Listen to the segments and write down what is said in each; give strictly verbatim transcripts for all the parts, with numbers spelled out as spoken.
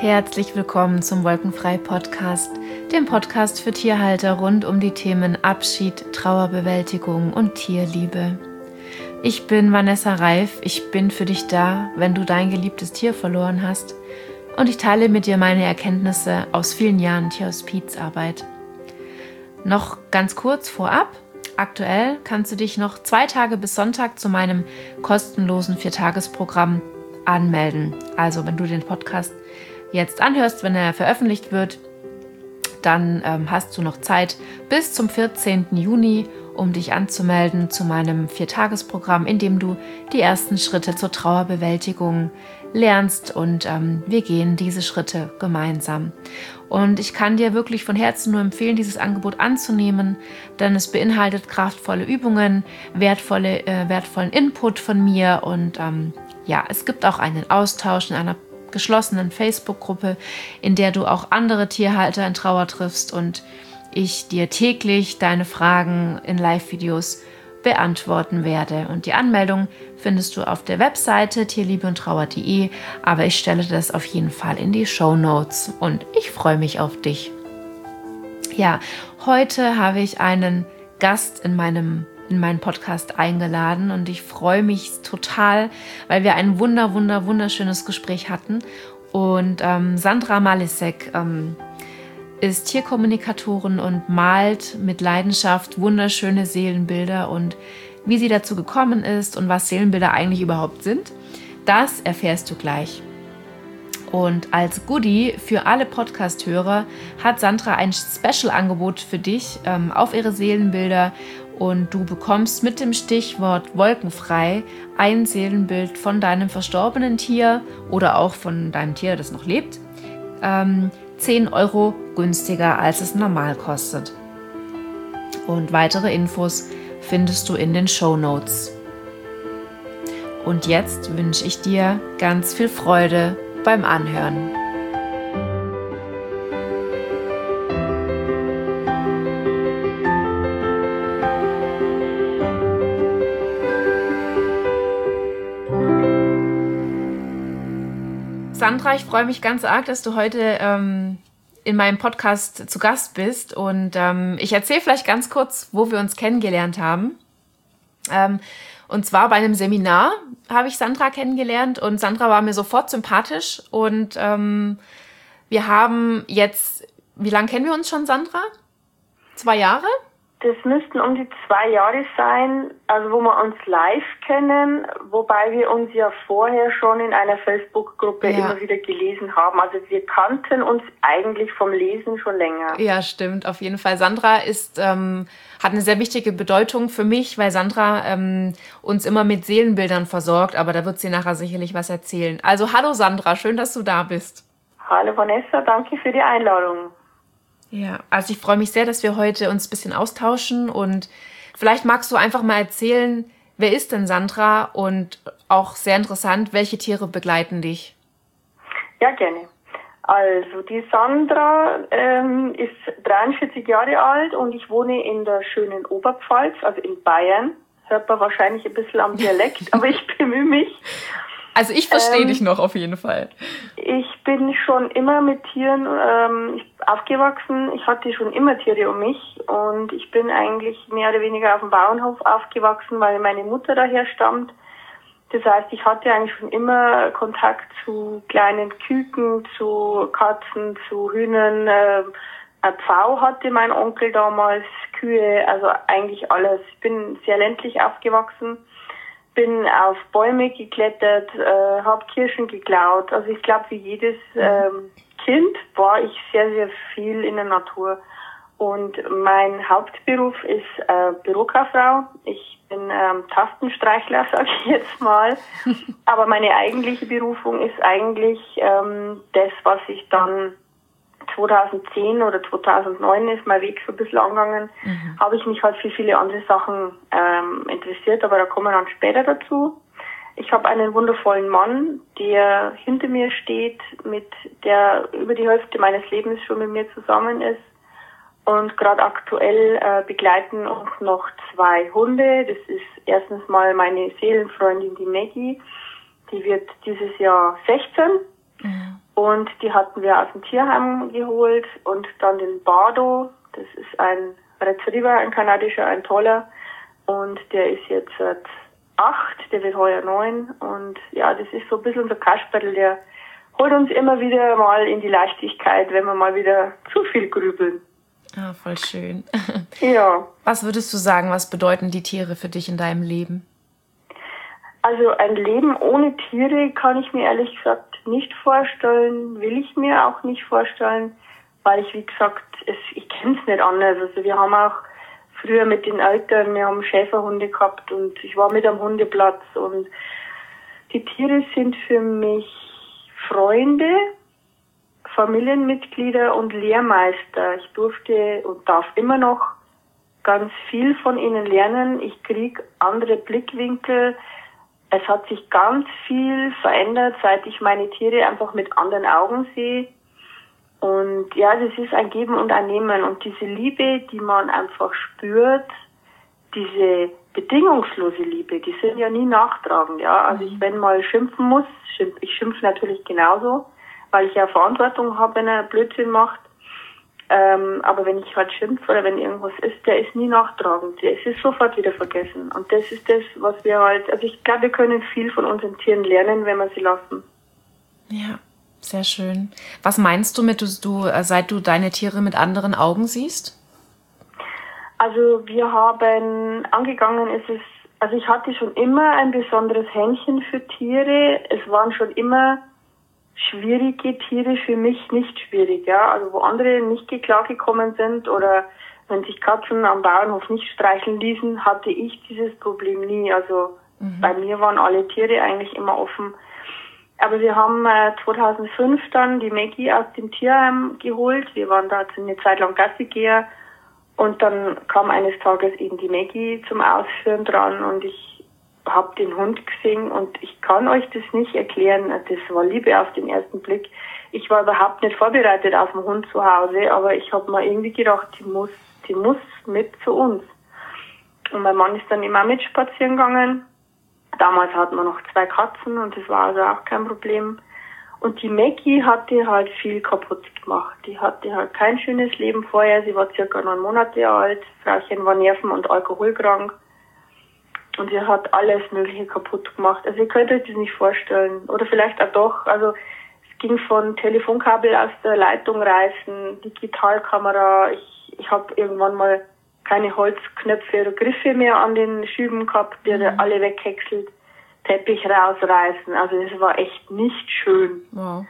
Herzlich willkommen zum Wolkenfrei-Podcast, dem Podcast für Tierhalter rund um die Themen Abschied, Trauerbewältigung und Tierliebe. Ich bin Vanessa Reif, ich bin für dich da, wenn du dein geliebtes Tier verloren hast, und ich teile mit dir meine Erkenntnisse aus vielen Jahren Tierhospizarbeit. Noch ganz kurz vorab: Aktuell kannst du dich noch zwei Tage bis Sonntag zu meinem kostenlosen Viertagesprogramm anmelden. Also wenn du den Podcast jetzt anhörst, wenn er veröffentlicht wird, dann ähm, hast du noch Zeit bis zum vierzehnten Juni, um dich anzumelden zu meinem Viertagesprogramm, in dem du die ersten Schritte zur Trauerbewältigung lernst, und ähm, wir gehen diese Schritte gemeinsam. Und ich kann dir wirklich von Herzen nur empfehlen, dieses Angebot anzunehmen, denn es beinhaltet kraftvolle Übungen, wertvolle, äh, wertvollen Input von mir, und ähm, ja, es gibt auch einen Austausch in einer geschlossenen Facebook-Gruppe, in der du auch andere Tierhalter in Trauer triffst und ich dir täglich deine Fragen in Live-Videos beantworten werde. Und die Anmeldung findest du auf der Webseite tierliebe und trauer punkt de, aber ich stelle das auf jeden Fall in die Shownotes und ich freue mich auf dich. Ja, heute habe ich einen Gast in meinem in meinen Podcast eingeladen und ich freue mich total, weil wir ein wunder, wunder, wunderschönes Gespräch hatten. Und ähm, Sandra Malisek ähm, ist Tierkommunikatorin und malt mit Leidenschaft wunderschöne Seelenbilder, und wie sie dazu gekommen ist und was Seelenbilder eigentlich überhaupt sind, das erfährst du gleich. Und als Goodie für alle Podcast-Hörer hat Sandra ein Special-Angebot für dich ähm, auf ihre Seelenbilder, und du bekommst mit dem Stichwort wolkenfrei ein Seelenbild von deinem verstorbenen Tier oder auch von deinem Tier, das noch lebt, ähm, zehn Euro günstiger, als es normal kostet. Und weitere Infos findest du in den Shownotes. Und jetzt wünsche ich dir ganz viel Freude beim Anhören. Sandra, ich freue mich ganz arg, dass du heute ähm, in meinem Podcast zu Gast bist, und ähm, ich erzähle vielleicht ganz kurz, wo wir uns kennengelernt haben. Ähm, und zwar bei einem Seminar habe ich Sandra kennengelernt, und Sandra war mir sofort sympathisch, und ähm, wir haben jetzt, wie lange kennen wir uns schon, Sandra? Zwei Jahre? Das müssten um die zwei Jahre sein, also wo wir uns live kennen, wobei wir uns ja vorher schon in einer Facebook-Gruppe ja. immer wieder gelesen haben. Also wir kannten uns eigentlich vom Lesen schon länger. Ja, stimmt, auf jeden Fall. Sandra ist, ähm, hat eine sehr wichtige Bedeutung für mich, weil Sandra ähm, uns immer mit Seelenbildern versorgt, aber da wird sie nachher sicherlich was erzählen. Also hallo Sandra, schön, dass du da bist. Hallo Vanessa, danke für die Einladung. Ja, also ich freue mich sehr, dass wir heute uns ein bisschen austauschen, und vielleicht magst du einfach mal erzählen, wer ist denn Sandra, und auch sehr interessant, welche Tiere begleiten dich? Ja, gerne. Also die Sandra ähm, ist dreiundvierzig Jahre alt und ich wohne in der schönen Oberpfalz, also in Bayern. Hört man wahrscheinlich ein bisschen am Dialekt, aber ich bemühe mich. Also ich verstehe ähm, dich noch auf jeden Fall. Ich bin schon immer mit Tieren ähm, aufgewachsen. Ich hatte schon immer Tiere um mich, und ich bin eigentlich mehr oder weniger auf dem Bauernhof aufgewachsen, weil meine Mutter daher stammt. Das heißt, ich hatte eigentlich schon immer Kontakt zu kleinen Küken, zu Katzen, zu Hühnern. Äh, ein Pfau hatte mein Onkel damals, Kühe, also eigentlich alles. Ich bin sehr ländlich aufgewachsen. Bin auf Bäume geklettert, äh, habe Kirschen geklaut. Also ich glaube, wie jedes ähm, Kind war ich sehr, sehr viel in der Natur. Und mein Hauptberuf ist äh, Bürokauffrau. Ich bin ähm, Tastenstreichler, sage ich jetzt mal. Aber meine eigentliche Berufung ist eigentlich ähm, das, was ich dann zweitausendzehn oder zweitausendneun ist mein Weg so ein bisschen angegangen, mhm. habe ich mich halt für viele andere Sachen ähm, interessiert, aber da kommen wir dann später dazu. Ich habe einen wundervollen Mann, der hinter mir steht, mit der über die Hälfte meines Lebens schon mit mir zusammen ist, und gerade aktuell äh, begleiten uns noch zwei Hunde. Das ist erstens mal meine Seelenfreundin, die Maggie, die wird dieses Jahr sechzehn. Mhm. Und die hatten wir aus dem Tierheim geholt und dann den Bardo, das ist ein Retriever, ein kanadischer, ein toller. Und der ist jetzt seit acht, der wird heuer neun. Und ja, das ist so ein bisschen unser Kasperl, der holt uns immer wieder mal in die Leichtigkeit, wenn wir mal wieder zu viel grübeln. Ah, voll schön. Ja. Was würdest du sagen, was bedeuten die Tiere für dich in deinem Leben? Also ein Leben ohne Tiere kann ich mir ehrlich gesagt nicht vorstellen, will ich mir auch nicht vorstellen, weil ich, wie gesagt, es, ich kenne es nicht anders. Also wir haben auch früher mit den Eltern, wir haben Schäferhunde gehabt und ich war mit am Hundeplatz und die Tiere sind für mich Freunde, Familienmitglieder und Lehrmeister. Ich durfte und darf immer noch ganz viel von ihnen lernen. Ich kriege andere Blickwinkel. Es hat sich ganz viel verändert, seit ich meine Tiere einfach mit anderen Augen sehe. Und ja, das ist ein Geben und ein Nehmen. Und diese Liebe, die man einfach spürt, diese bedingungslose Liebe, die sind ja nie nachtragend. Ja, also ich, wenn mal schimpfen muss, schimpf, ich schimpfe natürlich genauso, weil ich ja Verantwortung habe, wenn er Blödsinn macht. Ähm, aber wenn ich halt schimpfe oder wenn irgendwas ist, der ist nie nachtragend. Der ist sofort wieder vergessen. Und das ist das, was wir halt, also ich glaube, wir können viel von unseren Tieren lernen, wenn wir sie lassen. Ja, sehr schön. Was meinst du mit, du, du seit du deine Tiere mit anderen Augen siehst? Also wir haben, angegangen ist es, also ich hatte schon immer ein besonderes Händchen für Tiere. Es waren schon immer schwierige Tiere für mich nicht schwierig, ja. Also wo andere nicht klargekommen sind oder wenn sich Katzen am Bauernhof nicht streicheln ließen, hatte ich dieses Problem nie. Also mhm. bei mir waren alle Tiere eigentlich immer offen. Aber wir haben äh, zweitausendfünf dann die Maggie aus dem Tierheim geholt. Wir waren da eine Zeit lang Gassigeher und dann kam eines Tages eben die Maggie zum Ausführen dran und ich habe den Hund gesehen und ich kann euch das nicht erklären. Das war Liebe auf den ersten Blick. Ich war überhaupt nicht vorbereitet auf den Hund zu Hause, aber ich habe mir irgendwie gedacht, die muss, die muss mit zu uns. Und mein Mann ist dann immer mit spazieren gegangen. Damals hatten wir noch zwei Katzen und das war also auch kein Problem. Und die Maggie hatte halt viel kaputt gemacht. Die hatte halt kein schönes Leben vorher. Sie war circa neun Monate alt. Frauchen war nerven- und alkoholkrank. Und sie hat alles Mögliche kaputt gemacht. Also ihr könnt euch das nicht vorstellen. Oder vielleicht auch doch. Also es ging von Telefonkabel aus der Leitung reißen, Digitalkamera. Ich, ich habe irgendwann mal keine Holzknöpfe oder Griffe mehr an den Schüben gehabt, die mhm. alle weghäckselt. Teppich rausreißen. Also das war echt nicht schön. Wow.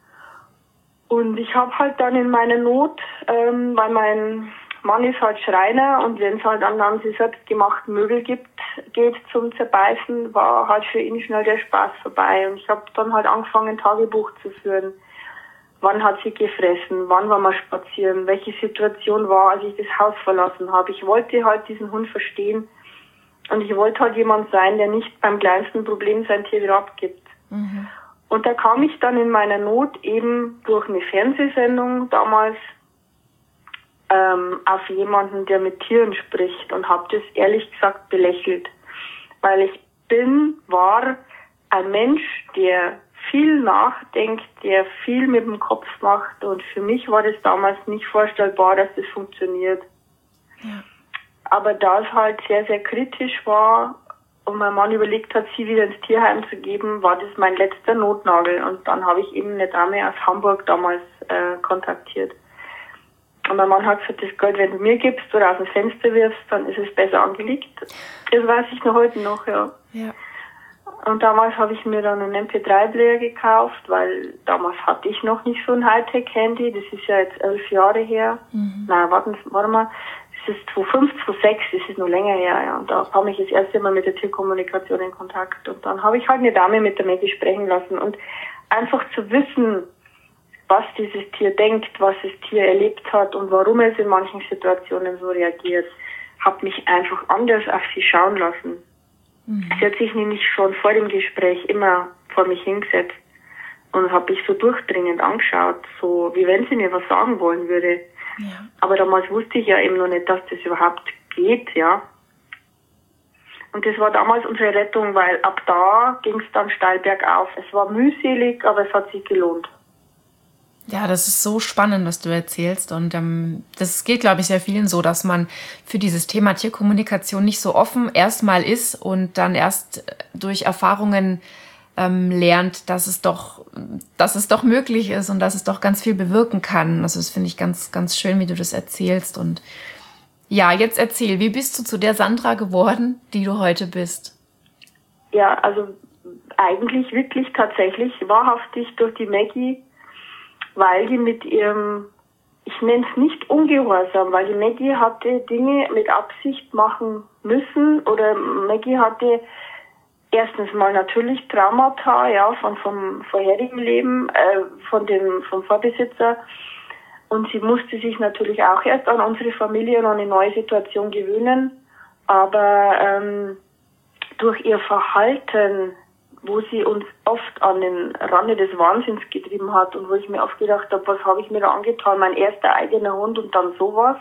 Und ich habe halt dann in meiner Not, ähm, weil mein Mann ist halt Schreiner und wenn es halt dann an die selbstgemachten Möbel gibt, geht zum Zerbeißen, war halt für ihn schnell der Spaß vorbei. Und ich habe dann halt angefangen, Tagebuch zu führen. Wann hat sie gefressen? Wann war man spazieren? Welche Situation war, als ich das Haus verlassen habe? Ich wollte halt diesen Hund verstehen und ich wollte halt jemand sein, der nicht beim kleinsten Problem sein Tier wieder abgibt. Mhm. Und da kam ich dann in meiner Not eben durch eine Fernsehsendung damals ähm, auf jemanden, der mit Tieren spricht und habe das ehrlich gesagt belächelt. Weil ich bin, war ein Mensch, der viel nachdenkt, der viel mit dem Kopf macht und für mich war das damals nicht vorstellbar, dass das funktioniert. Ja. Aber da es halt sehr, sehr kritisch war und mein Mann überlegt hat, sie wieder ins Tierheim zu geben, war das mein letzter Notnagel und dann habe ich eben eine Dame aus Hamburg damals äh, kontaktiert. Und mein Mann hat gesagt, das Geld, wenn du mir gibst oder aus dem Fenster wirfst, dann ist es besser angelegt. Das weiß ich noch heute noch, ja. Ja. Und damals habe ich mir dann einen M P drei Player gekauft, weil damals hatte ich noch nicht so ein Hightech-Handy. Das ist ja jetzt elf Jahre her. Mhm. Nein, warten, warte mal. Das ist zweitausendfünf, zweitausendsechs, das ist noch länger her, ja. Und da kam ich das erste Mal mit der Tierkommunikation in Kontakt. Und dann habe ich halt eine Dame mit der Maggie sprechen lassen. Und einfach zu wissen, was dieses Tier denkt, was das Tier erlebt hat und warum es in manchen Situationen so reagiert, hat mich einfach anders auf sie schauen lassen. Mhm. Sie hat sich nämlich schon vor dem Gespräch immer vor mich hingesetzt und habe mich so durchdringend angeschaut, so wie wenn sie mir was sagen wollen würde. Ja. Aber damals wusste ich ja eben noch nicht, dass das überhaupt geht, ja. Und das war damals unsere Rettung, weil ab da ging es dann steil bergauf. Es war mühselig, aber es hat sich gelohnt. Ja, das ist so spannend, was du erzählst. Und ähm, das geht, glaube ich, sehr vielen so, dass man für dieses Thema Tierkommunikation nicht so offen erstmal ist und dann erst durch Erfahrungen ähm, lernt, dass es doch, dass es doch möglich ist und dass es doch ganz viel bewirken kann. Also das finde ich ganz, ganz schön, wie du das erzählst. Und ja, jetzt erzähl, wie bist du zu der Sandra geworden, die du heute bist? Ja, also eigentlich wirklich tatsächlich wahrhaftig durch die Maggie, weil die mit ihrem, ich nenne es nicht Ungehorsam, weil die Maggie hatte Dinge mit Absicht machen müssen oder Maggie hatte erstens mal natürlich Traumata, ja, von vom vorherigen Leben, äh, von dem vom Vorbesitzer, und sie musste sich natürlich auch erst an unsere Familie und an eine neue Situation gewöhnen, aber ähm, durch ihr Verhalten, wo sie uns oft an den Rande des Wahnsinns getrieben hat und wo ich mir oft gedacht habe, was habe ich mir da angetan, mein erster eigener Hund und dann sowas.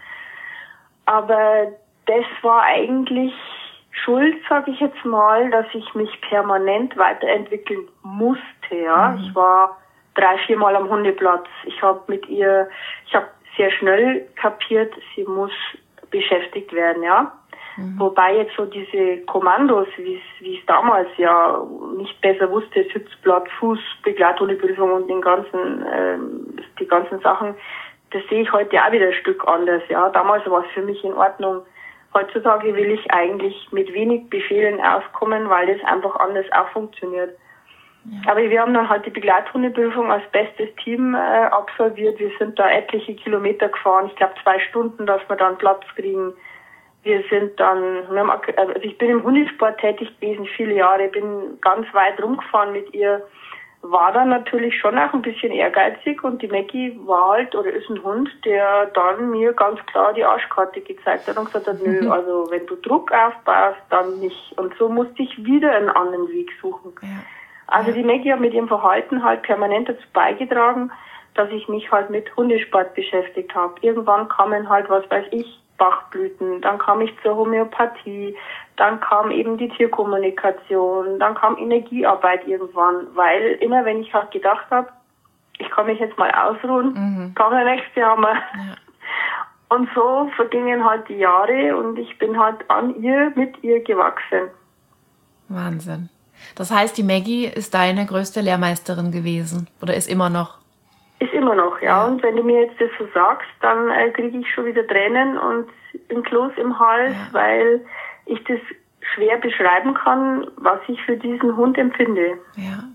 Aber das war eigentlich Schuld, sage ich jetzt mal, dass ich mich permanent weiterentwickeln musste. Ja, mhm. Ich war drei, vier Mal am Hundeplatz. Ich habe mit ihr, ich habe sehr schnell kapiert, sie muss beschäftigt werden, ja. Mhm. Wobei jetzt so diese Kommandos, wie es damals ja nicht besser wusste, Sitzblatt, Fuß, Begleithundeprüfung und den ganzen, ähm, die ganzen Sachen, das sehe ich heute auch wieder ein Stück anders. Ja, damals war es für mich in Ordnung. Heutzutage will ich eigentlich mit wenig Befehlen auskommen, weil das einfach anders auch funktioniert. Ja. Aber wir haben dann halt die Begleithundeprüfung als bestes Team äh, absolviert. Wir sind da etliche Kilometer gefahren. Ich glaube zwei Stunden, dass wir dann Platz kriegen. Wir sind dann, wir haben, also ich bin im Hundesport tätig gewesen, viele Jahre, bin ganz weit rumgefahren mit ihr, war dann natürlich schon auch ein bisschen ehrgeizig und die Maggie war halt, oder ist ein Hund, der dann mir ganz klar die Arschkarte gezeigt hat und gesagt hat, nö, also wenn du Druck aufbaust, dann nicht. Und so musste ich wieder einen anderen Weg suchen. Ja. Also die Maggie hat mit ihrem Verhalten halt permanent dazu beigetragen, dass ich mich halt mit Hundesport beschäftigt habe. Irgendwann kamen halt, was weiß ich, Bachblüten, dann kam ich zur Homöopathie, dann kam eben die Tierkommunikation, dann kam Energiearbeit irgendwann, weil immer wenn ich halt gedacht habe, ich kann mich jetzt mal ausruhen, mhm. kam der nächste Hammer. Ja. Und so vergingen halt die Jahre und ich bin halt an ihr, mit ihr gewachsen. Wahnsinn. Das heißt, die Maggie ist deine größte Lehrmeisterin gewesen oder ist immer noch? Ist immer noch, ja. ja. Und wenn du mir jetzt das so sagst, dann äh, kriege ich schon wieder Tränen und ein Kloß im Hals, ja. weil ich das schwer beschreiben kann, was ich für diesen Hund empfinde. Ja,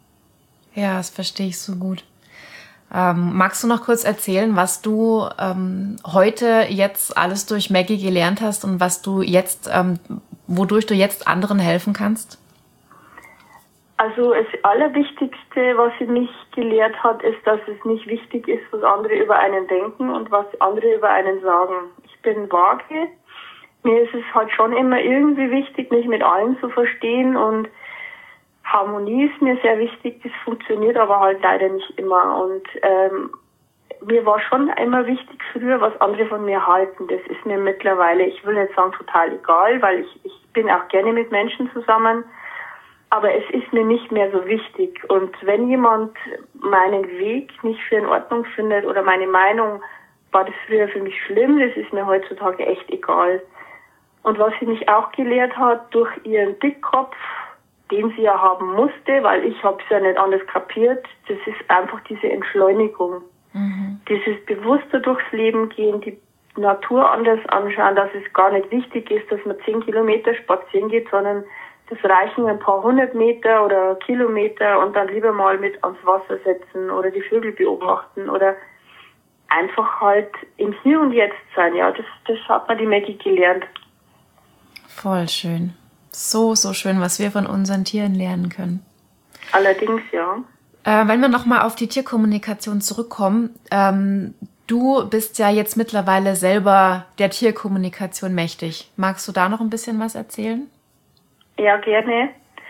ja, das verstehe ich so gut. Ähm, magst du noch kurz erzählen, was du ähm, heute jetzt alles durch Maggie gelernt hast und was du jetzt, ähm, wodurch du jetzt anderen helfen kannst? Also das Allerwichtigste, was sie mich gelehrt hat, ist, dass es nicht wichtig ist, was andere über einen denken und was andere über einen sagen. Ich bin vage. Mir ist es halt schon immer irgendwie wichtig, mich mit allen zu verstehen und Harmonie ist mir sehr wichtig. Das funktioniert aber halt leider nicht immer. Und ähm, mir war schon immer wichtig früher, was andere von mir halten. Das ist mir mittlerweile, ich will nicht sagen total egal, weil ich, ich bin auch gerne mit Menschen zusammen. Aber es ist mir nicht mehr so wichtig. Und wenn jemand meinen Weg nicht für in Ordnung findet oder meine Meinung, war das früher für mich schlimm, das ist mir heutzutage echt egal. Und was sie mich auch gelehrt hat, durch ihren Dickkopf, den sie ja haben musste, weil ich habe es ja nicht anders kapiert, das ist einfach diese Entschleunigung. Mhm. Dieses bewusster durchs Leben gehen, die Natur anders anschauen, dass es gar nicht wichtig ist, dass man zehn Kilometer spazieren geht, sondern das reichen ein paar hundert Meter oder Kilometer und dann lieber mal mit ans Wasser setzen oder die Vögel beobachten oder einfach halt im Hier und Jetzt sein. Ja, das, das hat mir die Maggie gelernt. Voll schön. So, so schön, was wir von unseren Tieren lernen können. Allerdings, ja. Äh, wenn wir nochmal auf die Tierkommunikation zurückkommen, ähm, du bist ja jetzt mittlerweile selber der Tierkommunikation mächtig. Magst du da noch ein bisschen was erzählen? Ja, gerne.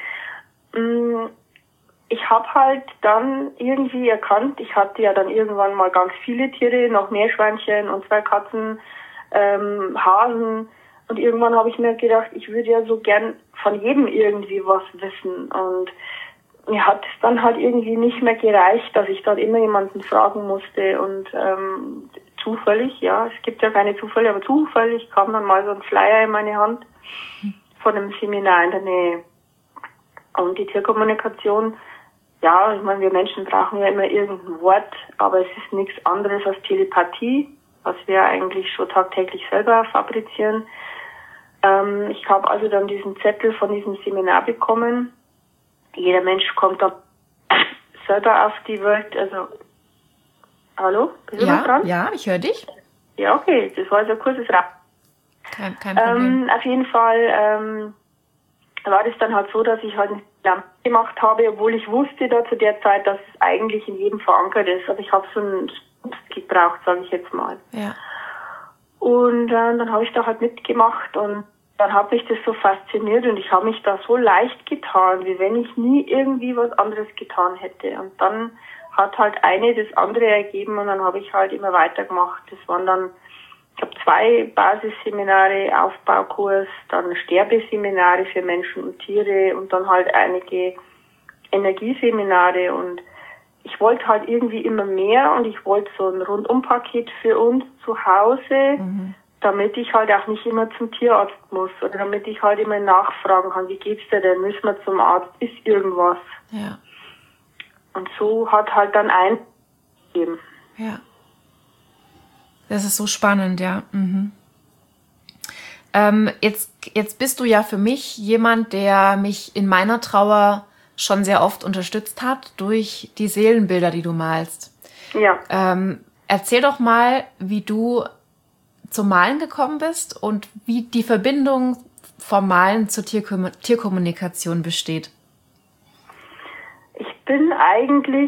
Ich habe halt dann irgendwie erkannt, ich hatte ja dann irgendwann mal ganz viele Tiere, noch Meerschweinchen und zwei Katzen, ähm, Hasen. Und irgendwann habe ich mir gedacht, ich würde ja so gern von jedem irgendwie was wissen. Und mir hat es dann halt irgendwie nicht mehr gereicht, dass ich dann immer jemanden fragen musste und ähm, zufällig, ja, es gibt ja keine Zufälle, aber zufällig kam dann mal so ein Flyer in meine Hand von einem Seminar in der Nähe. Und die Tierkommunikation, ja, ich meine, wir Menschen brauchen ja immer irgendein Wort, aber es ist nichts anderes als Telepathie, was wir eigentlich schon tagtäglich selber fabrizieren. Ähm, ich habe also dann diesen Zettel von diesem Seminar bekommen. Jeder Mensch kommt da selber auf die Welt, also, hallo? Bist du ja, noch dran? Ja, ich höre dich. Ja, okay, das war so ein kurzes Rap. Kein, kein Problem. Ähm, auf jeden Fall ähm, war das dann halt so, dass ich halt eine Lampe gemacht habe, obwohl ich wusste da zu der Zeit, dass es eigentlich in jedem verankert ist. Aber ich habe so einen Schubs gebraucht, sage ich jetzt mal. Ja. Und äh, dann habe ich da halt mitgemacht und dann hat mich das so fasziniert und ich habe mich da so leicht getan, wie wenn ich nie irgendwie was anderes getan hätte. Und dann hat halt eine das andere ergeben und dann habe ich halt immer weitergemacht. Das waren dann, ich habe zwei Basisseminare, Aufbaukurs, dann Sterbeseminare für Menschen und Tiere und dann halt einige Energieseminare und ich wollte halt irgendwie immer mehr und ich wollte so ein Rundumpaket für uns zu Hause, mhm. damit ich halt auch nicht immer zum Tierarzt muss oder damit ich halt immer nachfragen kann, wie geht's dir denn, müssen wir zum Arzt, ist irgendwas. Ja. Und so hat halt dann ein gegeben. Ja. Das ist so spannend, ja. Mhm. Ähm, jetzt, jetzt bist du ja für mich jemand, der mich in meiner Trauer schon sehr oft unterstützt hat durch die Seelenbilder, die du malst. Ja. Ähm, erzähl doch mal, wie du zum Malen gekommen bist und wie die Verbindung vom Malen zur Tierkom- Tierkommunikation besteht. Ich bin eigentlich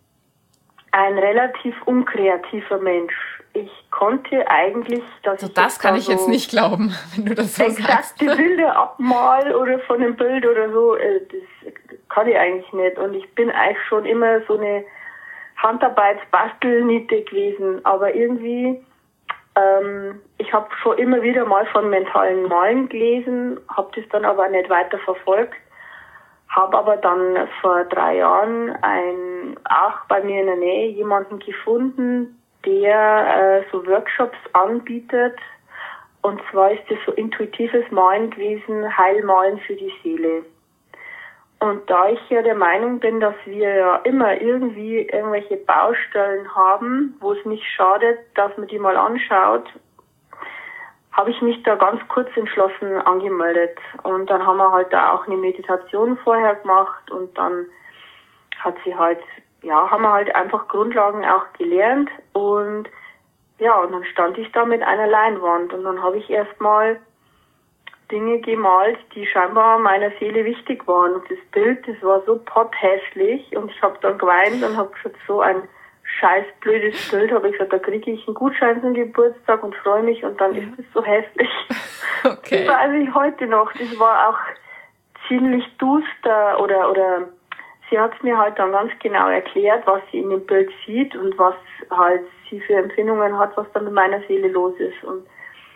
ein relativ unkreativer Mensch. Ich konnte eigentlich, dass also ich das kann da ich so jetzt nicht glauben, wenn du das so sagst. Exakte Bilder abmal oder von einem Bild oder so, das kann ich eigentlich nicht. Und ich bin eigentlich schon immer so eine Handarbeitsbastelniete gewesen. Aber irgendwie, ähm, ich habe schon immer wieder mal von mentalen Malen gelesen, habe das dann aber nicht weiter verfolgt. Habe aber dann vor drei Jahren ein, auch bei mir in der Nähe jemanden gefunden, der äh, so Workshops anbietet. Und zwar ist das so intuitives Malen gewesen, Heilmalen für die Seele. Und da ich ja der Meinung bin, dass wir ja immer irgendwie irgendwelche Baustellen haben, wo es nicht schadet, dass man die mal anschaut, habe ich mich da ganz kurz entschlossen angemeldet. Und dann haben wir halt da auch eine Meditation vorher gemacht und dann hat sie halt, ja, haben wir halt einfach Grundlagen auch gelernt und ja, und dann stand ich da mit einer Leinwand und dann habe ich erstmal Dinge gemalt, die scheinbar meiner Seele wichtig waren. Und das Bild, das war so potthässlich und ich habe dann geweint und habe gesagt, so ein scheiß blödes Bild, habe ich gesagt, da kriege ich einen Gutschein zum Geburtstag und freue mich und dann ist es so hässlich. Okay. Das weiß ich heute noch. Das war auch ziemlich duster oder oder sie hat es mir halt dann ganz genau erklärt, was sie in dem Bild sieht und was halt sie für Empfindungen hat, was dann mit meiner Seele los ist. Und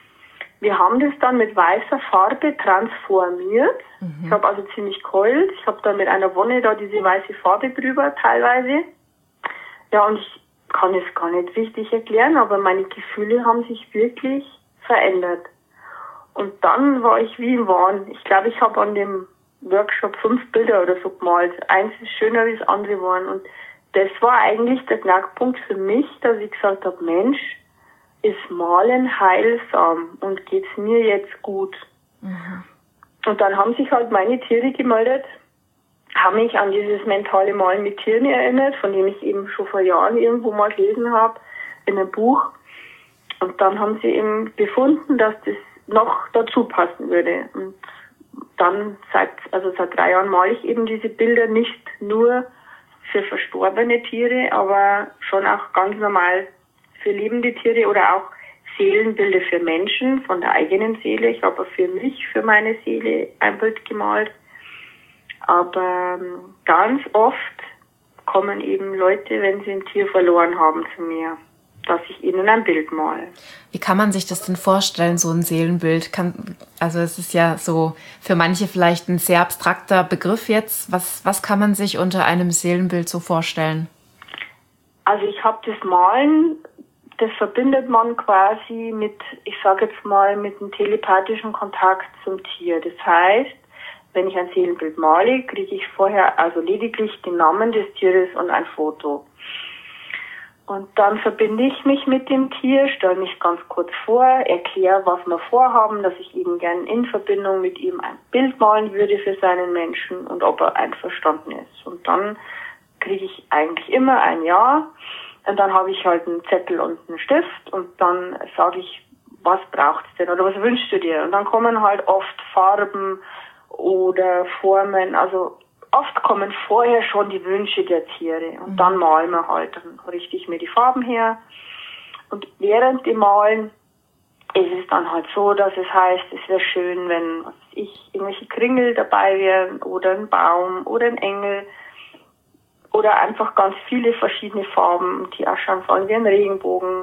wir haben das dann mit weißer Farbe transformiert. Mhm. Ich habe also ziemlich geheult. Ich habe dann mit einer Wonne da diese weiße Farbe drüber teilweise. Ja, und ich kann es gar nicht richtig erklären, aber meine Gefühle haben sich wirklich verändert. Und dann war ich wie im Wahn. Ich glaube, ich habe an dem Workshop fünf Bilder oder so gemalt. Eins ist schöner wie das andere waren. Und das war eigentlich der Knackpunkt für mich, dass ich gesagt habe, Mensch, ist Malen heilsam und geht's mir jetzt gut. Mhm. Und dann haben sich halt meine Tiere gemeldet, haben mich an dieses mentale Malen mit Tieren erinnert, von dem ich eben schon vor Jahren irgendwo mal gelesen habe, in einem Buch. Und dann haben sie eben befunden, dass das noch dazu passen würde. Und dann seit, also seit drei Jahren male ich eben diese Bilder nicht nur für verstorbene Tiere, aber schon auch ganz normal für lebende Tiere oder auch Seelenbilder für Menschen von der eigenen Seele. Ich habe für mich, für meine Seele ein Bild gemalt. Aber ganz oft kommen eben Leute, wenn sie ein Tier verloren haben, zu mir. dass ich ihnen ein Bild male. Wie kann man sich das denn vorstellen, so ein Seelenbild? Kann, also es ist ja so für manche vielleicht ein sehr abstrakter Begriff jetzt. Was, was kann man sich unter einem Seelenbild so vorstellen? Also ich habe das Malen, das verbindet man quasi mit, ich sage jetzt mal, mit einem telepathischen Kontakt zum Tier. Das heißt, wenn ich ein Seelenbild male, kriege ich vorher also lediglich den Namen des Tieres und ein Foto. Und dann verbinde ich mich mit dem Tier, stelle mich ganz kurz vor, erkläre, was wir vorhaben, dass ich eben gern in Verbindung mit ihm ein Bild malen würde für seinen Menschen und ob er einverstanden ist. Und dann kriege ich eigentlich immer ein Ja. Und dann habe ich halt einen Zettel und einen Stift und dann sage ich, was braucht's denn oder was wünschst du dir? Und dann kommen halt oft Farben oder Formen, also oft kommen vorher schon die Wünsche der Tiere und dann malen wir halt, dann richte ich mir die Farben her und während dem Malen ist es dann halt so, dass es heißt, es wäre schön, wenn, was weiß ich, irgendwelche Kringel dabei wären oder ein Baum oder ein Engel oder einfach ganz viele verschiedene Farben, die ausschauen sollen wie ein Regenbogen.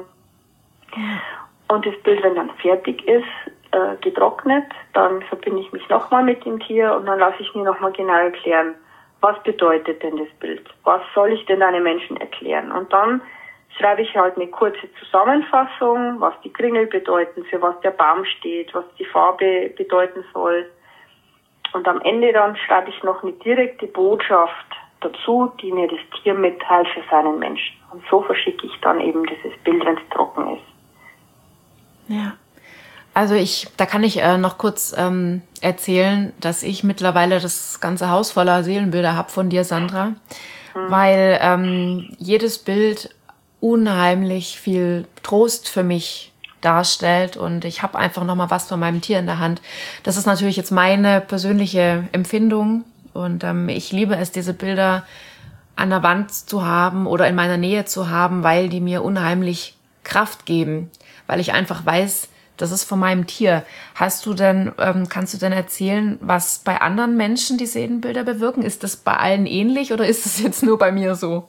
Und das Bild, wenn dann fertig ist, äh, getrocknet, dann verbinde ich mich nochmal mit dem Tier und dann lasse ich mir nochmal genau erklären, was bedeutet denn das Bild? Was soll ich denn deinen Menschen erklären? Und dann schreibe ich halt eine kurze Zusammenfassung, was die Kringel bedeuten, für was der Baum steht, was die Farbe bedeuten soll. Und am Ende dann schreibe ich noch eine direkte Botschaft dazu, die mir das Tier mitteilt für seinen Menschen. Und so verschicke ich dann eben dieses Bild, wenn es trocken ist. Ja, also ich, da kann ich äh, noch kurz ähm, erzählen, dass ich mittlerweile das ganze Haus voller Seelenbilder habe von dir, Sandra, mhm. weil ähm, jedes Bild unheimlich viel Trost für mich darstellt und ich habe einfach nochmal was von meinem Tier in der Hand. Das ist natürlich jetzt meine persönliche Empfindung. Und ähm, ich liebe es, diese Bilder an der Wand zu haben oder in meiner Nähe zu haben, weil die mir unheimlich Kraft geben, weil ich einfach weiß, das ist von meinem Tier. Hast du denn, ähm, kannst du denn erzählen, was bei anderen Menschen die Seelenbilder bewirken? Ist das bei allen ähnlich oder ist es jetzt nur bei mir so?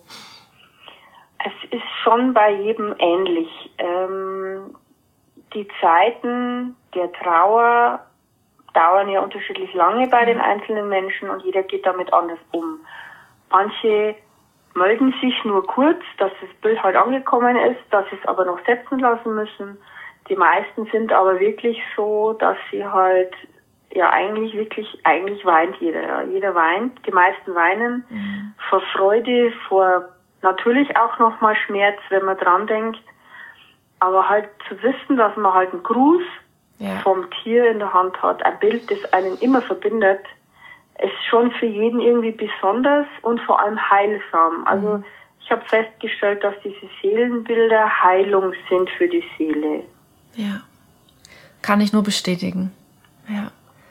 Es ist schon bei jedem ähnlich. Ähm, die Zeiten der Trauer dauern ja unterschiedlich lange bei den einzelnen Menschen und jeder geht damit anders um. Manche melden sich nur kurz, dass das Bild halt angekommen ist, dass sie es aber noch setzen lassen müssen. Die meisten sind aber wirklich so, dass sie halt, ja eigentlich wirklich, eigentlich weint jeder. Ja. Jeder weint, die meisten weinen mhm. vor Freude, vor natürlich auch nochmal Schmerz, wenn man dran denkt. Aber halt zu wissen, dass man halt einen Gruß ja. vom Tier in der Hand hat, ein Bild, das einen immer verbindet, ist schon für jeden irgendwie besonders und vor allem heilsam. Also mhm. ich habe festgestellt, dass diese Seelenbilder Heilung sind für die Seele. Ja, kann ich nur bestätigen. Ja.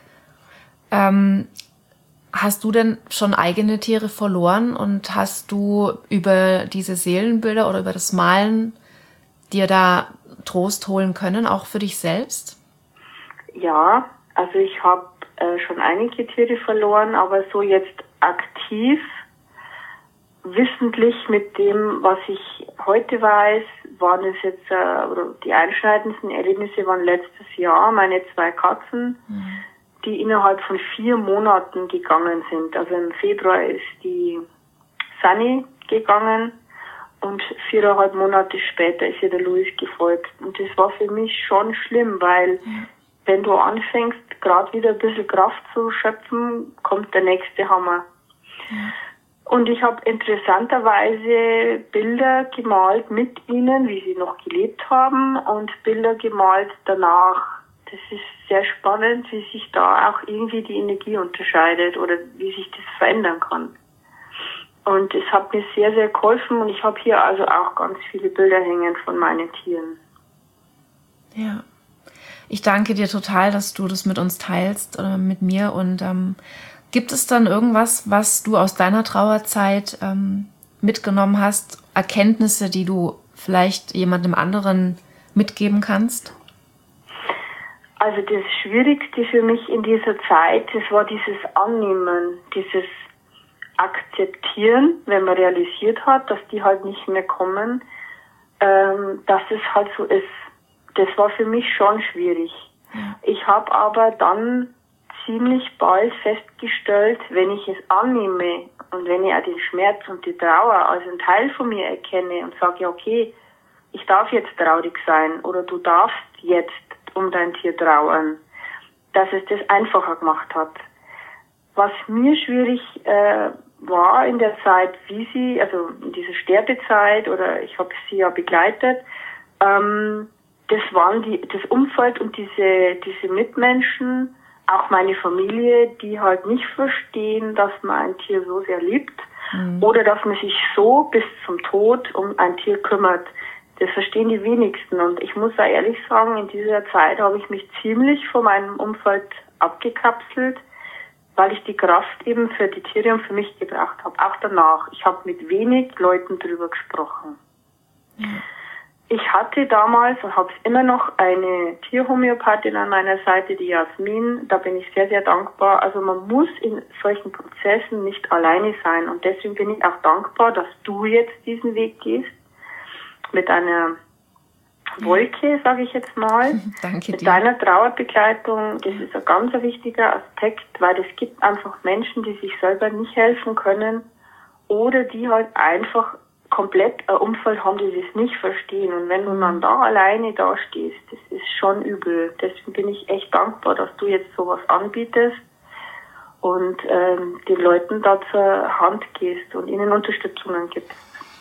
Ähm, hast du denn schon eigene Tiere verloren und hast du über diese Seelenbilder oder über das Malen dir da Trost holen können, auch für dich selbst? Ja, also ich habe äh, schon einige Tiere verloren, aber so jetzt aktiv, wissentlich mit dem, was ich heute weiß, waren es jetzt, äh, oder die einschneidendsten Erlebnisse waren letztes Jahr meine zwei Katzen, mhm. die innerhalb von vier Monaten gegangen sind. Also im Februar ist die Sunny gegangen und viereinhalb Monate später ist ihr der Louis gefolgt. Und das war für mich schon schlimm, weil mhm. wenn du anfängst, gerade wieder ein bisschen Kraft zu schöpfen, kommt der nächste Hammer. Mhm. Und ich habe interessanterweise Bilder gemalt mit ihnen, wie sie noch gelebt haben, und Bilder gemalt danach. Das ist sehr spannend, wie sich da auch irgendwie die Energie unterscheidet oder wie sich das verändern kann. Und es hat mir sehr, sehr geholfen und ich habe hier also auch ganz viele Bilder hängen von meinen Tieren. Ja, ich danke dir total, dass du das mit uns teilst, oder mit mir. Und ähm, gibt es dann irgendwas, was du aus deiner Trauerzeit ähm, mitgenommen hast, Erkenntnisse, die du vielleicht jemandem anderen mitgeben kannst? Also das Schwierigste für mich in dieser Zeit, das war dieses Annehmen, dieses Akzeptieren, wenn man realisiert hat, dass die halt nicht mehr kommen, ähm, dass es halt so ist. Das war für mich schon schwierig. Ja. Ich habe aber dann ziemlich bald festgestellt, wenn ich es annehme und wenn ich auch den Schmerz und die Trauer als einen Teil von mir erkenne und sage, ja okay, ich darf jetzt traurig sein oder du darfst jetzt um dein Tier trauern, dass es das einfacher gemacht hat. Was mir schwierig äh, war in der Zeit, wie sie, also in dieser Sterbezeit, oder ich habe sie ja begleitet, ähm, das waren die, das Umfeld und diese, diese Mitmenschen, auch meine Familie, die halt nicht verstehen, dass man ein Tier so sehr liebt, mhm. oder dass man sich so bis zum Tod um ein Tier kümmert. Das verstehen die wenigsten. Und ich muss da ehrlich sagen, in dieser Zeit habe ich mich ziemlich von meinem Umfeld abgekapselt, weil ich die Kraft eben für die Tiere und für mich gebraucht habe. Auch danach. Ich habe mit wenig Leuten drüber gesprochen. Mhm. Ich hatte damals und habe es immer noch eine Tierhomöopathin an meiner Seite, die Jasmin. Da bin ich sehr, sehr dankbar. Also man muss in solchen Prozessen nicht alleine sein. Und deswegen bin ich auch dankbar, dass du jetzt diesen Weg gehst. Mit einer Wolke, sage ich jetzt mal. Danke mit dir. Deiner Trauerbegleitung. Das ist ein ganz wichtiger Aspekt, weil es gibt einfach Menschen, die sich selber nicht helfen können oder die halt einfach komplett ein Umfeld haben, die das nicht verstehen. Und wenn du dann da alleine dastehst, das ist schon übel. Deswegen bin ich echt dankbar, dass du jetzt sowas anbietest und ähm, den Leuten da zur Hand gehst und ihnen Unterstützungen gibst.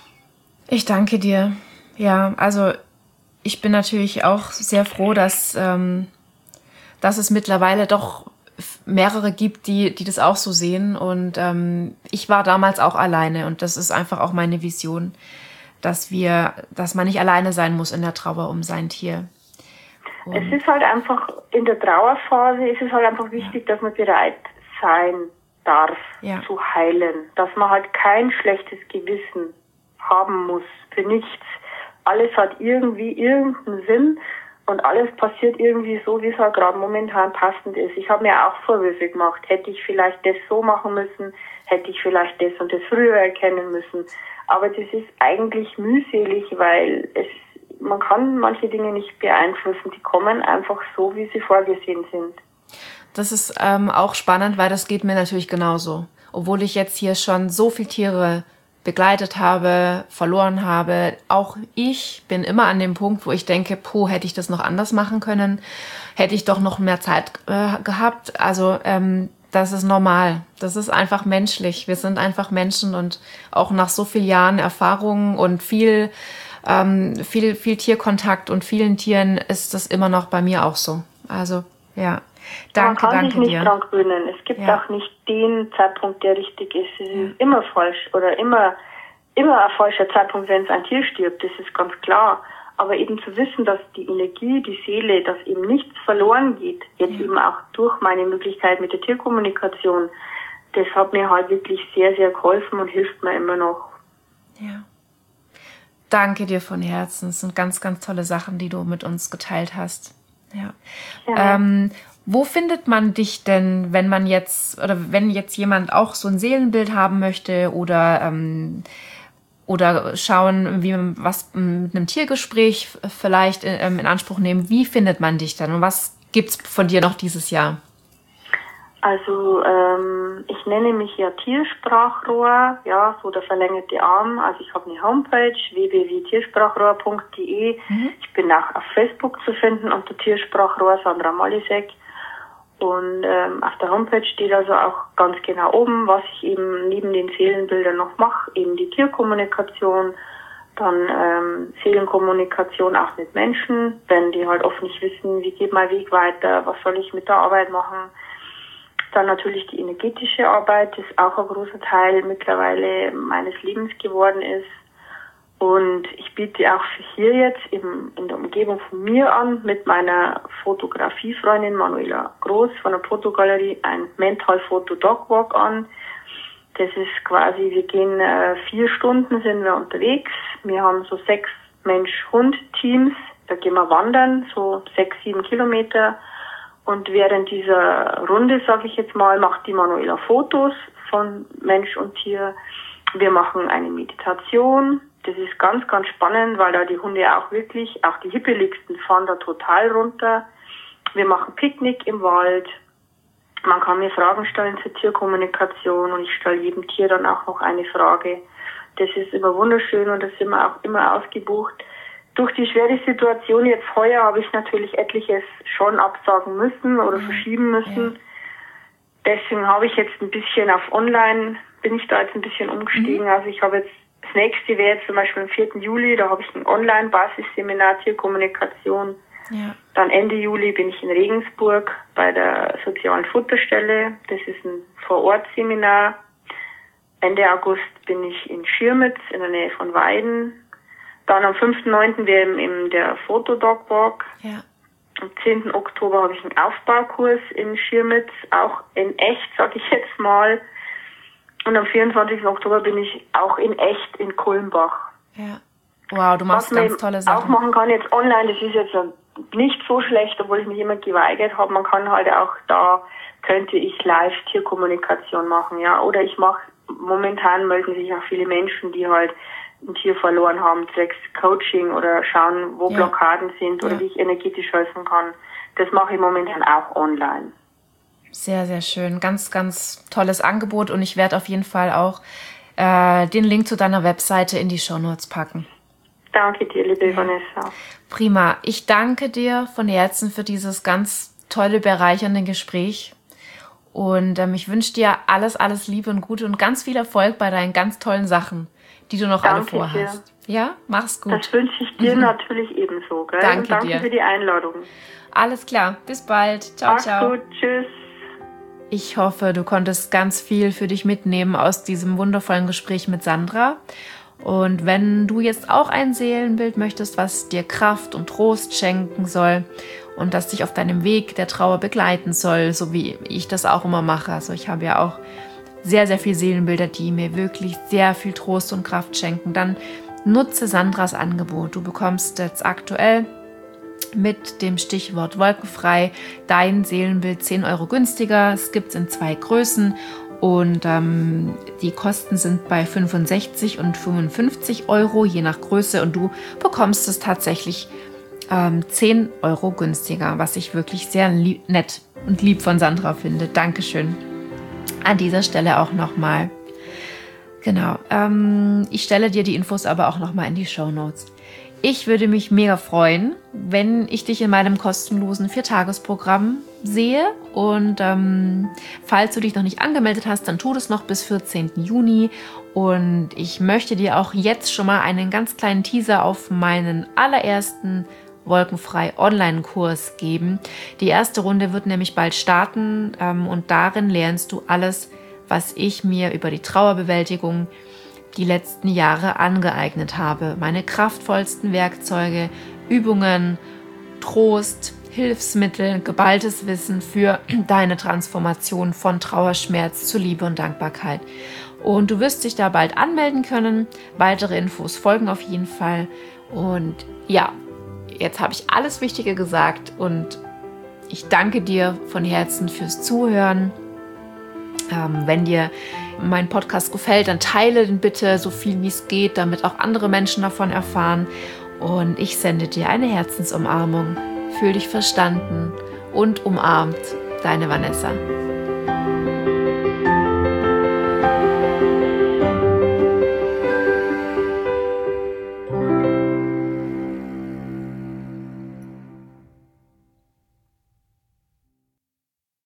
Ich danke dir. Ja, also ich bin natürlich auch sehr froh, dass, ähm, dass es mittlerweile doch mehrere gibt, die, die das auch so sehen. Und ähm, ich war damals auch alleine. Und das ist einfach auch meine Vision, dass wir, dass man nicht alleine sein muss in der Trauer um sein Tier. Und es ist halt einfach, in der Trauerphase ist es halt einfach wichtig, ja. dass man bereit sein darf, ja. zu heilen. Dass man halt kein schlechtes Gewissen haben muss für nichts. Alles hat irgendwie irgendeinen Sinn und alles passiert irgendwie so, wie es halt gerade momentan passend ist. Ich habe mir auch Vorwürfe gemacht. Hätte ich vielleicht das so machen müssen, hätte ich vielleicht das und das früher erkennen müssen. Aber das ist eigentlich mühselig, weil es, man kann manche Dinge nicht beeinflussen. Die kommen einfach so, wie sie vorgesehen sind. Das ist ähm, auch spannend, weil das geht mir natürlich genauso. Obwohl ich jetzt hier schon so viele Tiere begleitet habe, verloren habe. Auch ich bin immer an dem Punkt, wo ich denke, puh, hätte ich das noch anders machen können, hätte ich doch noch mehr Zeit äh, gehabt. Also ähm, das ist normal. Das ist einfach menschlich. Wir sind einfach Menschen und auch nach so vielen Jahren Erfahrung und viel, ähm, viel, viel Tierkontakt und vielen Tieren ist das immer noch bei mir auch so. Also ja. Danke, Man kann danke sich nicht dir. dran gewöhnen. Es gibt ja. auch nicht den Zeitpunkt, der richtig ist. Es ja. ist immer falsch oder immer, immer ein falscher Zeitpunkt, wenn es ein Tier stirbt. Das ist ganz klar. Aber eben zu wissen, dass die Energie, die Seele, dass eben nichts verloren geht, jetzt ja. eben auch durch meine Möglichkeit mit der Tierkommunikation, das hat mir halt wirklich sehr, sehr geholfen und hilft mir immer noch. Ja. Danke dir von Herzen. Es sind ganz, ganz tolle Sachen, die du mit uns geteilt hast. Ja. ja. Ähm, Wo findet man dich denn, wenn man jetzt, oder wenn jetzt jemand auch so ein Seelenbild haben möchte oder, ähm, oder schauen, wie man was mit einem Tiergespräch vielleicht ähm, in Anspruch nehmen, wie findet man dich dann und was gibt's von dir noch dieses Jahr? Also ähm, ich nenne mich ja Tiersprachrohr, ja, so der verlängerte Arm. Also ich habe eine Homepage w w w punkt tiersprachrohr punkt d e. Mhm. Ich bin auch auf Facebook zu finden unter Tiersprachrohr Sandra Malisek. Und ähm, auf der Homepage steht also auch ganz genau oben, was ich eben neben den Seelenbildern noch mache, eben die Tierkommunikation, dann ähm, Seelenkommunikation auch mit Menschen, wenn die halt oft nicht wissen, wie geht mein Weg weiter, was soll ich mit der Arbeit machen. Dann natürlich die energetische Arbeit, das auch ein großer Teil mittlerweile meines Lebens geworden ist. Und ich biete auch für hier jetzt eben in der Umgebung von mir an mit meiner Fotografiefreundin Manuela Groß von der Fotogalerie ein Mental Photo Dog Walk an. Das ist quasi, wir gehen äh, vier Stunden sind wir unterwegs. Wir haben so sechs Mensch-Hund-Teams. Da gehen wir wandern, so sechs, sieben Kilometer. Und während dieser Runde, sage ich jetzt mal, macht die Manuela Fotos von Mensch und Tier. Wir machen eine Meditation. das ist ganz, ganz spannend, weil da die Hunde auch wirklich, auch die hippeligsten fahren da total runter. Wir machen Picknick im Wald. Man kann mir Fragen stellen zur Tierkommunikation und ich stelle jedem Tier dann auch noch eine Frage. Das ist immer wunderschön und das sind wir auch immer ausgebucht. Durch die schwere Situation jetzt heuer habe ich natürlich etliches schon absagen müssen oder mhm. verschieben müssen. Ja. Deswegen habe ich jetzt ein bisschen auf Online, bin ich da jetzt ein bisschen umgestiegen. Mhm. Also ich habe jetzt, das nächste wäre jetzt zum Beispiel am vierten Juli, da habe ich ein Online-Basisseminar Tierkommunikation. Ja. Dann Ende Juli bin ich in Regensburg bei der sozialen Futterstelle. Das ist ein Vor-Ort-Seminar. Ende August bin ich in Schirmitz in der Nähe von Weiden. Dann am fünften neunten wäre eben der Fotodog-Walk. Ja. Am zehnten Oktober habe ich einen Aufbaukurs in Schirmitz, auch in echt, sage ich jetzt mal. Und am vierundzwanzigsten Oktober bin ich auch in echt in Kulmbach. Ja. Wow, du machst ganz tolle Sachen. Was man auch machen kann jetzt online, das ist jetzt nicht so schlecht, obwohl ich mich immer geweigert habe. Man kann halt auch da, könnte ich live Tierkommunikation machen, ja. Oder ich mache, momentan melden sich auch viele Menschen, die halt ein Tier verloren haben, zwecks Coaching oder schauen, wo ja. Blockaden sind oder ja. wie ich energetisch helfen kann. Das mache ich momentan auch online. Sehr, sehr schön. Ganz, ganz tolles Angebot und ich werde auf jeden Fall auch äh, den Link zu deiner Webseite in die Shownotes packen. Danke dir, liebe ja. Vanessa. Prima. Ich danke dir von Herzen für dieses ganz tolle, bereichernde Gespräch. Und ähm, ich wünsche dir alles, alles Liebe und Gute und ganz viel Erfolg bei deinen ganz tollen Sachen, die du noch danke alle vorhast. Dir. Ja, mach's gut. Das wünsche ich dir mhm. natürlich ebenso. Gell? Danke, und danke dir. für die Einladung. Alles klar. Bis bald. Ciao, Mach's ciao. gut. Tschüss. Ich hoffe, du konntest ganz viel für dich mitnehmen aus diesem wundervollen Gespräch mit Sandra. Und wenn du jetzt auch ein Seelenbild möchtest, was dir Kraft und Trost schenken soll und das dich auf deinem Weg der Trauer begleiten soll, so wie ich das auch immer mache. Also ich habe ja auch sehr, sehr viele Seelenbilder, die mir wirklich sehr viel Trost und Kraft schenken. Dann nutze Sandras Angebot. Du bekommst jetzt aktuell mit dem Stichwort wolkenfrei dein Seelenbild zehn Euro günstiger. Es gibt es in zwei Größen. Und ähm, die Kosten sind bei fünfundsechzig und fünfundfünfzig Euro, je nach Größe. Und du bekommst es tatsächlich ähm, zehn Euro günstiger, was ich wirklich sehr lieb, nett und lieb von Sandra finde. Dankeschön. An dieser Stelle auch nochmal. Genau. Ähm, ich stelle dir die Infos aber auch nochmal in die Shownotes. Ich würde mich mega freuen, wenn ich dich in meinem kostenlosen Viertagesprogramm sehe. Und ähm, falls du dich noch nicht angemeldet hast, dann tu das noch bis vierzehnten Juni. Und ich möchte dir auch jetzt schon mal einen ganz kleinen Teaser auf meinen allerersten Wolkenfrei Online-Kurs geben. Die erste Runde wird nämlich bald starten ähm, und darin lernst du alles, was ich mir über die Trauerbewältigung die letzten Jahre angeeignet habe. Meine kraftvollsten Werkzeuge, Übungen, Trost, Hilfsmittel, geballtes Wissen für deine Transformation von Trauerschmerz zu Liebe und Dankbarkeit. Und du wirst dich da bald anmelden können. Weitere Infos folgen auf jeden Fall. Und ja, jetzt habe ich alles Wichtige gesagt und ich danke dir von Herzen fürs Zuhören. Ähm, wenn dir mein Podcast gefällt, dann teile den bitte so viel wie es geht, damit auch andere Menschen davon erfahren. Und ich sende dir eine Herzensumarmung. Fühl dich verstanden und umarmt. Deine Vanessa.